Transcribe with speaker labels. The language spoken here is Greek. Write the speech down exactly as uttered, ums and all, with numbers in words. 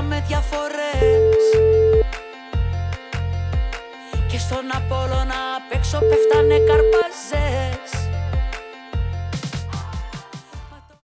Speaker 1: με διαφορές. Και στον Απόλλωνα απ' έξω πέφτανε καρπαζές.